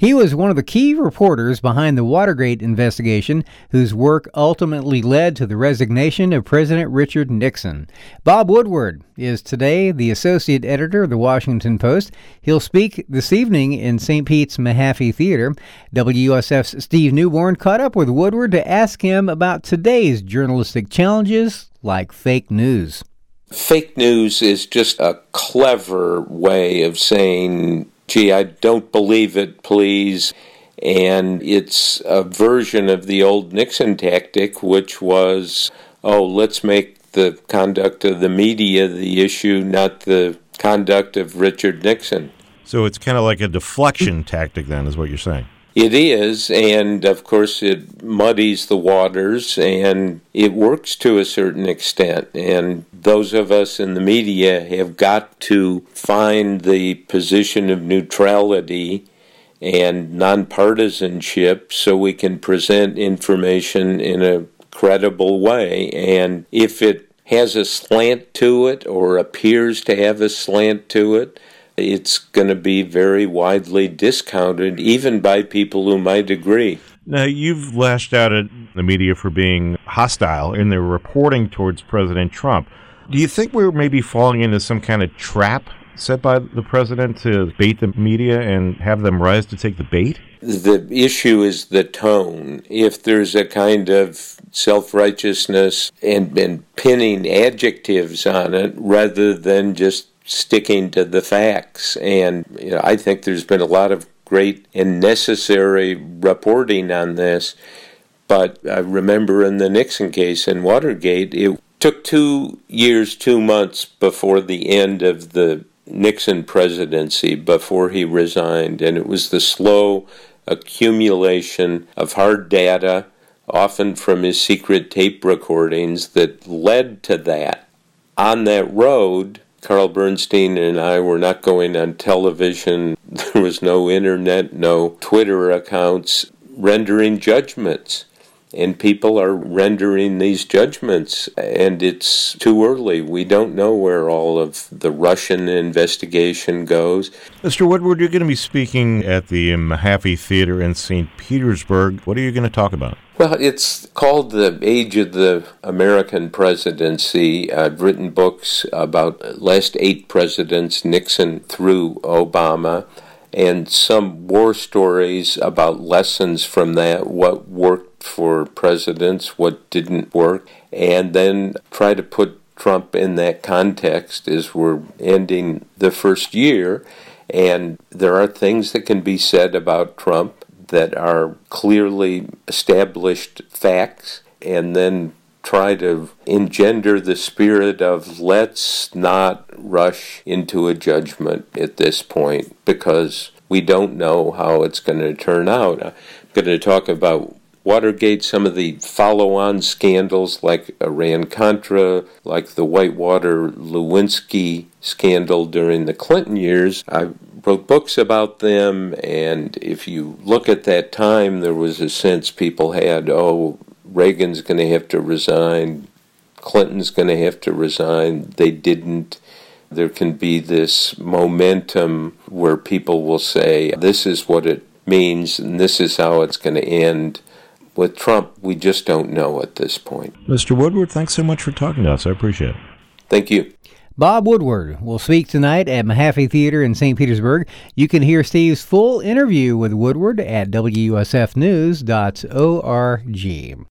He was one of the key reporters behind the Watergate investigation, whose work ultimately led to the resignation of President Richard Nixon. Bob Woodward is today the associate editor of the Washington Post. He'll speak this evening in St. Pete's Mahaffey Theater. WUSF's Steve Newborn caught up with Woodward to ask him about today's journalistic challenges like fake news. Fake news is just a clever way of saying, gee, I don't believe it, please. And it's a version of the old Nixon tactic, which was, let's make the conduct of the media the issue, not the conduct of Richard Nixon. So it's kind of like a deflection tactic then, is what you're saying. It is, and of course it muddies the waters, and it works to a certain extent. And those of us in the media have got to find the position of neutrality and nonpartisanship so we can present information in a credible way. And if it has a slant to it or appears to have a slant to it, it's going to be very widely discounted, even by people who might agree. Now, you've lashed out at the media for being hostile in their reporting towards President Trump. Do you think we're maybe falling into some kind of trap set by the president to bait the media and have them rise to take the bait? The issue is the tone. If there's a kind of self-righteousness and pinning adjectives on it rather than just sticking to the facts. And I think there's been a lot of great and necessary reporting on this. But I remember in the Nixon case in Watergate, it took 2 years, 2 months before the end of the Nixon presidency, before he resigned. And it was the slow accumulation of hard data, often from his secret tape recordings, that led to that. On that road, Carl Bernstein and I were not going on television. There was no internet, no Twitter accounts, rendering judgments. And people are rendering these judgments, and it's too early. We don't know where all of the Russian investigation goes. Mr. Woodward, you're going to be speaking at the Mahaffey Theater in St. Petersburg. What are you going to talk about? Well, it's called The Age of the American Presidency. I've written books about last 8 presidents, Nixon through Obama, and some war stories about lessons from that, what worked for presidents, what didn't work, and then try to put Trump in that context as we're ending the first year. And there are things that can be said about Trump that are clearly established facts, and then try to engender the spirit of let's not rush into a judgment at this point because we don't know how it's going to turn out. I'm going to talk about Watergate, some of the follow-on scandals like Iran-Contra, like the Whitewater-Lewinsky scandal during the Clinton years. I wrote books about them, and if you look at that time, there was a sense people had, Reagan's going to have to resign, Clinton's going to have to resign. They didn't. There can be this momentum where people will say, this is what it means, and this is how it's going to end. With Trump, we just don't know at this point. Mr. Woodward, thanks so much for talking to us. I appreciate it. Thank you. Bob Woodward will speak tonight at Mahaffey Theater in St. Petersburg. You can hear Steve's full interview with Woodward at WUSFnews.org.